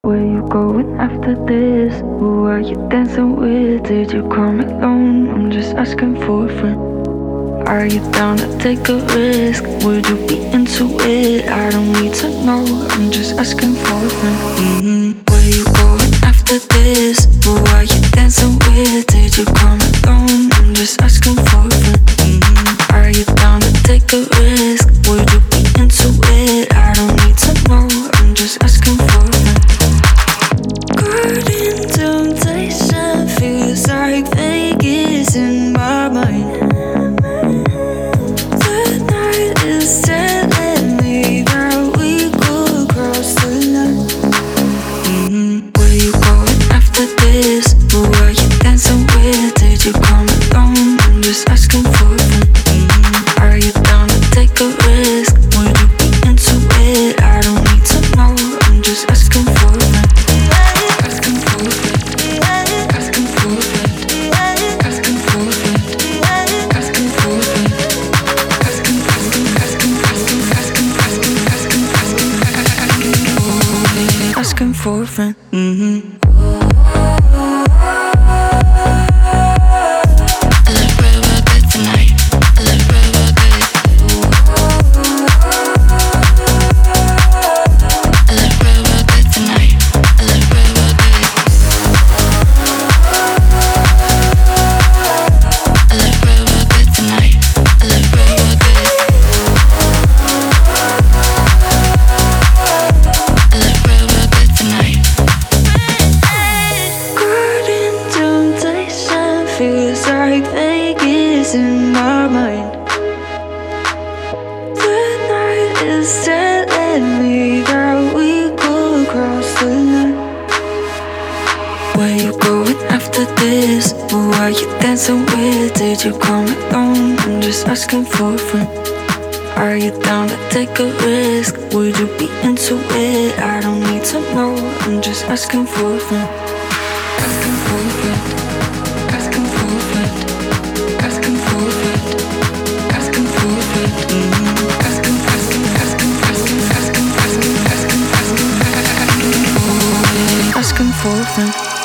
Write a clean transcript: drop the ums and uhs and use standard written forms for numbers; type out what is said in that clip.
Where you going after this? Who are you dancing with? Did you come alone? I'm just asking for a friend. Are you down to take a risk? Would you be into it? I don't need to know, I'm just asking for a friend. Where you going after this? Who are you dancing with? Did you come alone? I'm just asking for a friend. Are you down to take a risk? Would you be into it? I don't need to know, I'm just asking for a friend. Caught in temptation, feels like Vegas in my mind. The night is telling me that we could cross the line. Where you going after this? Who are you dancing with? Did you come alone? I'm just asking for a friend. Are you down to take a risk? Would you be into it? I don't need to know, I'm just asking for a friend. Asking for a friend. Asking for a friend. Asking for a friend. Asking for a friend. Asking for a friend. Feels like Vegas in my mind. The night is telling me that we could cross the line. Where you going after this? Who are you dancing with? Did you come alone? I'm just asking for a friend. Are you down to take a risk? Would you be into it? I don't need to know, I'm just asking for a friend. Asking for a friend. Asking for a friend. Asking for a friend. Asking for a friend. Asking, asking, asking, asking, asking, asking, asking, asking, asking for a friend.